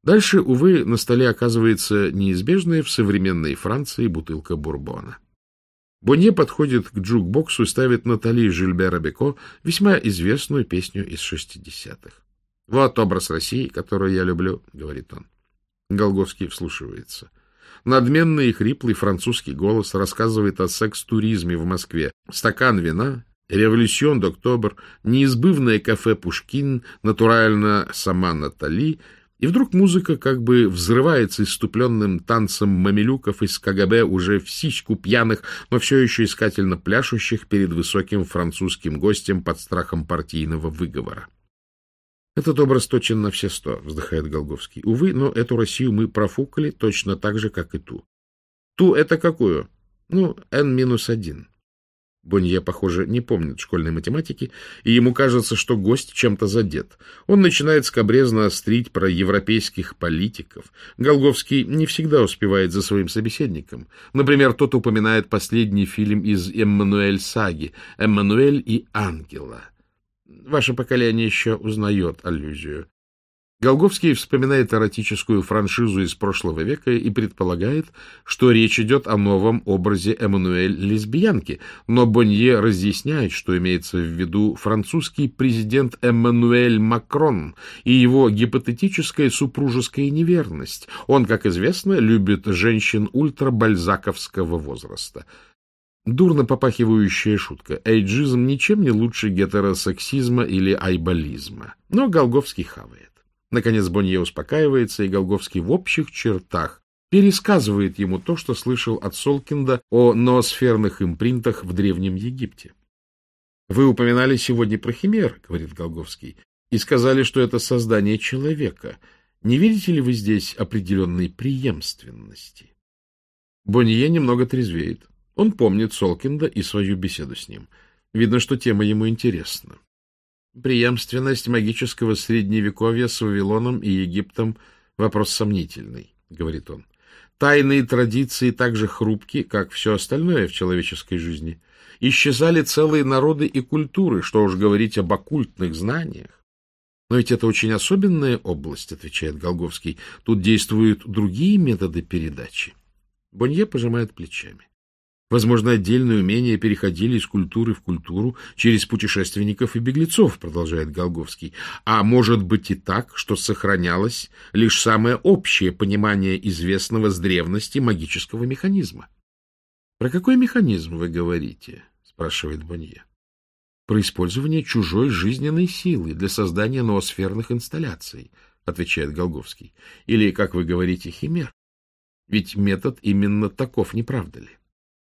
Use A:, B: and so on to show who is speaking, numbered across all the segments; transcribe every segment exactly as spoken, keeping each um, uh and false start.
A: Дальше, увы, на столе оказывается неизбежная в современной Франции бутылка бурбона. Бонье подходит к джукбоксу и ставит Натали Жильбера Беко весьма известную песню из шестидесятых. «Вот образ России, которую я люблю», — говорит он. Голговский вслушивается. Надменный и хриплый французский голос рассказывает о секс-туризме в Москве. Стакан вина, революцион d'Octobre, неизбывное кафе «Пушкин», натурально сама Натали. И вдруг музыка как бы взрывается иступленным танцем мамилюков из КГБ, уже в сиську пьяных, но все еще искательно пляшущих перед высоким французским гостем под страхом партийного выговора. «Этот образ точен на все сто», — вздыхает Голговский. «Увы, но эту Россию мы профукали точно так же, как и ту». «Ту — это какую?» «Ну, эн минус один». Бонье, похоже, не помнит школьной математики, и ему кажется, что гость чем-то задет. Он начинает скабрезно острить про европейских политиков. Голговский не всегда успевает за своим собеседником. Например, тот упоминает последний фильм из «Эммануэль-саги» «Эммануэль и Ангела». Ваше поколение еще узнает аллюзию. Голговский вспоминает эротическую франшизу из прошлого века и предполагает, что речь идет о новом образе Эммануэль-лесбиянки, но Бонье разъясняет, что имеется в виду французский президент Эммануэль Макрон и его гипотетическая супружеская неверность. Он, как известно, любит женщин ультрабальзаковского возраста. Дурно попахивающая шутка. Эйджизм ничем не лучше гетеросексизма или айболизма. Но Голговский хавает. Наконец Бонье успокаивается, и Голговский в общих чертах пересказывает ему то, что слышал от Солкинда о ноосферных импринтах в Древнем Египте. «Вы упоминали сегодня про химер, — говорит Голговский, — и сказали, что это создание человека. Не видите ли вы здесь определенной преемственности?» Бонье немного трезвеет. Он помнит Солкинда и свою беседу с ним. Видно, что тема ему интересна. «Преемственность магического средневековья с Вавилоном и Египтом — вопрос сомнительный», — говорит он. «Тайные традиции так же хрупки, как все остальное в человеческой жизни. Исчезали целые народы и культуры, что уж говорить об оккультных знаниях. Но ведь это очень особенная область, — отвечает Голговский. Тут действуют другие методы передачи». Бонье пожимает плечами. Возможно, отдельные умения переходили из культуры в культуру через путешественников и беглецов, продолжает Голговский. А может быть и так, что сохранялось лишь самое общее понимание известного с древности магического механизма. — Про какой механизм вы говорите? — спрашивает Бонье. — Про использование чужой жизненной силы для создания ноосферных инсталляций, — отвечает Голговский. — Или, как вы говорите, химер. Ведь метод именно таков, не правда ли?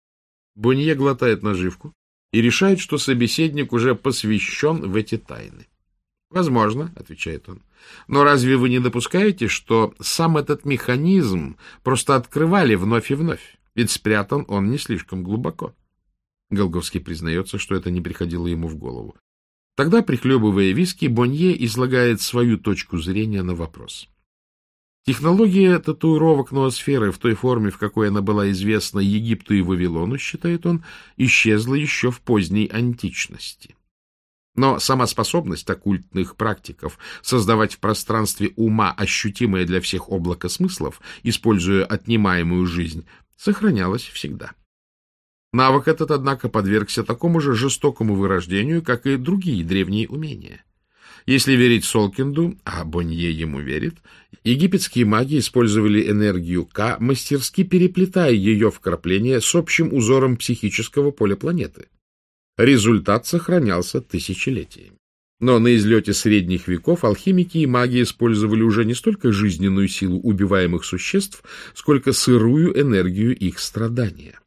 A: Бонье глотает наживку и решает, что собеседник уже посвящен в эти тайны. — Возможно, — отвечает он. — Но разве вы не допускаете, что сам этот механизм просто открывали вновь и вновь? Ведь спрятан он не слишком глубоко. Голговский признается, что это не приходило ему в голову. Тогда, прихлебывая виски, Бонье излагает свою точку зрения на вопрос. Технология татуировок ноосферы в той форме, в какой она была известна Египту и Вавилону, считает он, исчезла еще в поздней античности. Но сама способность оккультных практиков создавать в пространстве ума ощутимое для всех облако смыслов, используя отнимаемую жизнь, сохранялась всегда. Навык этот, однако, подвергся такому же жестокому вырождению, как и другие древние умения. Если верить Солкинду, а Бонье ему верит, египетские маги использовали энергию К, мастерски переплетая ее вкрапления с общим узором психического поля планеты. Результат сохранялся тысячелетиями. Но на излете средних веков алхимики и маги использовали уже не столько жизненную силу убиваемых существ, сколько сырую энергию их страдания.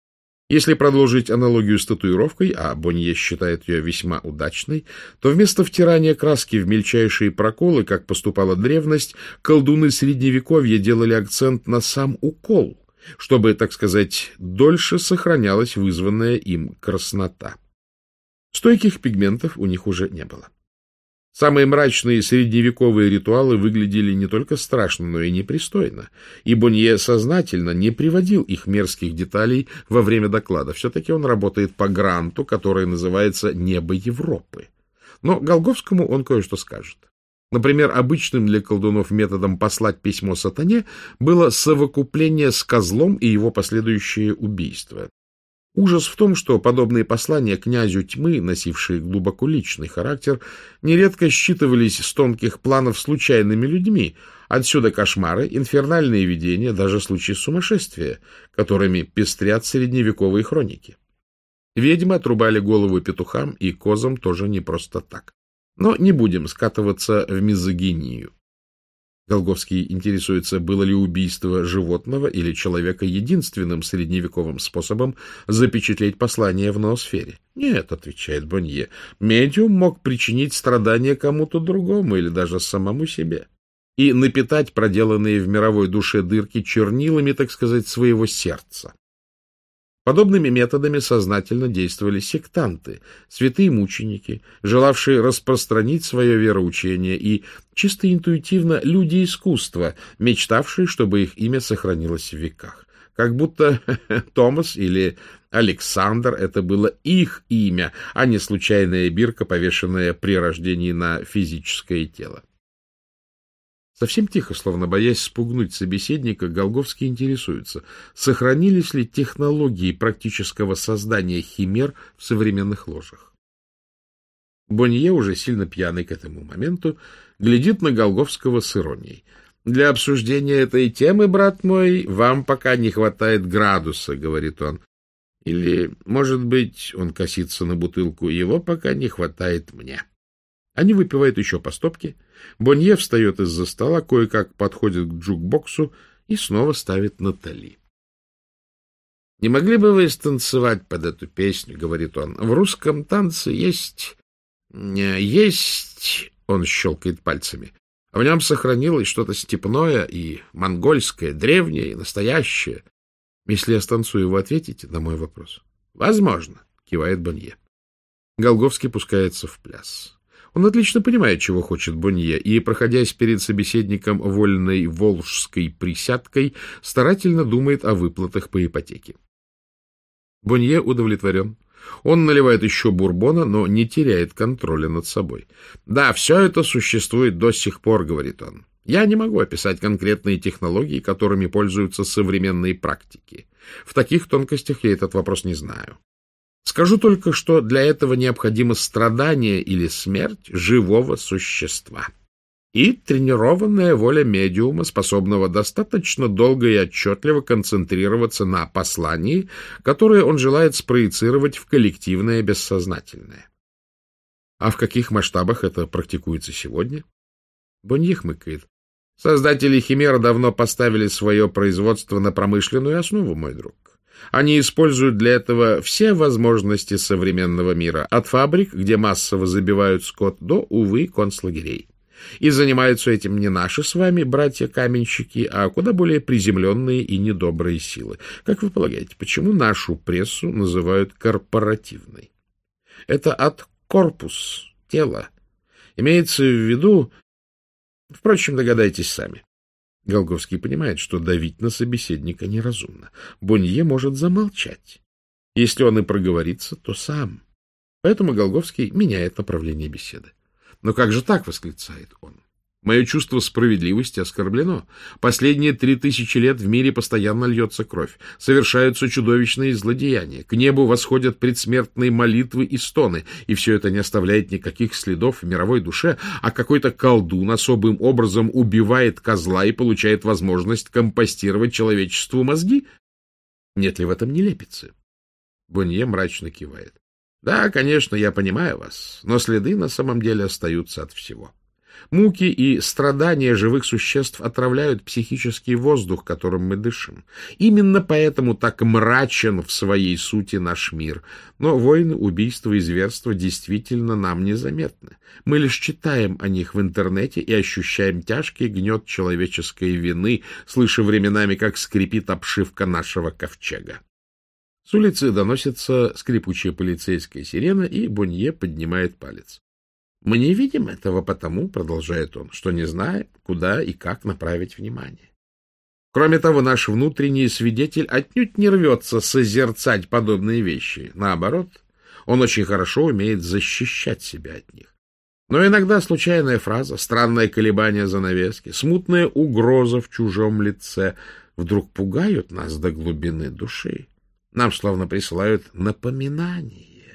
A: Если продолжить аналогию с татуировкой, а Бонье считает ее весьма удачной, то вместо втирания краски в мельчайшие проколы, как поступала древность, колдуны Средневековья делали акцент на сам укол, чтобы, так сказать, дольше сохранялась вызванная им краснота. Стойких пигментов у них уже не было. Самые мрачные средневековые ритуалы выглядели не только страшно, но и непристойно, и Бонье сознательно не приводил их мерзких деталей во время доклада. Все-таки он работает по гранту, который называется «Небо Европы». Но Голговскому он кое-что скажет. Например, обычным для колдунов методом послать письмо сатане было совокупление с козлом и его последующее убийство. Ужас в том, что подобные послания князю тьмы, носившие глубоко личный характер, нередко считывались с тонких планов случайными людьми. Отсюда кошмары, инфернальные видения, даже случаи сумасшествия, которыми пестрят средневековые хроники. Ведьмы отрубали голову петухам и козам тоже не просто так. Но не будем скатываться в мизогинию. Голговский интересуется, было ли убийство животного или человека единственным средневековым способом запечатлеть послание в ноосфере. Нет, отвечает Бонье, медиум мог причинить страдания кому-то другому или даже самому себе и напитать проделанные в мировой душе дырки чернилами, так сказать, своего сердца. Подобными методами сознательно действовали сектанты, святые мученики, желавшие распространить свое вероучение, и чисто интуитивно люди искусства, мечтавшие, чтобы их имя сохранилось в веках. Как будто Томас или Александр — это было их имя, а не случайная бирка, повешенная при рождении на физическое тело. Совсем тихо, словно боясь спугнуть собеседника, Голговский интересуется, сохранились ли технологии практического создания химер в современных ложах. Бонье, уже сильно пьяный к этому моменту, глядит на Голговского с иронией. «Для обсуждения этой темы, брат мой, вам пока не хватает градуса», — говорит он. «Или, может быть, он косится на бутылку, его пока не хватает мне». Они выпивают еще по стопке. Бонье встает из-за стола, кое-как подходит к джукбоксу и снова ставит Натали. — Не могли бы вы станцевать под эту песню, — говорит он. — В русском танце есть... есть... Он щелкает пальцами. В нем сохранилось что-то степное и монгольское, древнее и настоящее. Если я станцую, вы ответите на мой вопрос? — Возможно, — кивает Бонье. Голговский пускается в пляс. Он отлично понимает, чего хочет Бонье, и, проходясь перед собеседником вольной волжской присядкой, старательно думает о выплатах по ипотеке. Бонье удовлетворен. Он наливает еще бурбона, но не теряет контроля над собой. «Да, все это существует до сих пор», — говорит он. «Я не могу описать конкретные технологии, которыми пользуются современные практики. В таких тонкостях я этот вопрос не знаю. Скажу только, что для этого необходимо страдание или смерть живого существа и тренированная воля медиума, способного достаточно долго и отчетливо концентрироваться на послании, которое он желает спроецировать в коллективное бессознательное. А в каких масштабах это практикуется сегодня? Бонье хмыкает. Создатели химер давно поставили свое производство на промышленную основу, мой друг. Они используют для этого все возможности современного мира, от фабрик, где массово забивают скот, до, увы, концлагерей. И занимаются этим не наши с вами братья-каменщики, а куда более приземленные и недобрые силы. Как вы полагаете, почему нашу прессу называют корпоративной? Это от корпус, тело. Имеется в виду... Впрочем, догадайтесь сами. Голговский понимает, что давить на собеседника неразумно. Бонье может замолчать. Если он и проговорится, то сам. Поэтому Голговский меняет направление беседы. «Но как же так?» — восклицает он. «Мое чувство справедливости оскорблено. Последние три тысячи лет в мире постоянно льется кровь. Совершаются чудовищные злодеяния. К небу восходят предсмертные молитвы и стоны. И все это не оставляет никаких следов в мировой душе, а какой-то колдун особым образом убивает козла и получает возможность компостировать человечеству мозги? Нет ли в этом нелепицы?» Бонье мрачно кивает. «Да, конечно, я понимаю вас, но следы на самом деле остаются от всего. Муки и страдания живых существ отравляют психический воздух, которым мы дышим. Именно поэтому так мрачен в своей сути наш мир. Но войны, убийства и зверства действительно нам незаметны. Мы лишь читаем о них в интернете и ощущаем тяжкий гнет человеческой вины, слыша временами, как скрипит обшивка нашего ковчега». С улицы доносится скрипучая полицейская сирена, и Бонье поднимает палец. «Мы не видим этого потому, — продолжает он, — что не знаем, куда и как направить внимание. Кроме того, наш внутренний свидетель отнюдь не рвется созерцать подобные вещи. Наоборот, он очень хорошо умеет защищать себя от них. Но иногда случайная фраза, странное колебание занавески, смутная угроза в чужом лице вдруг пугают нас до глубины души. Нам словно присылают напоминание.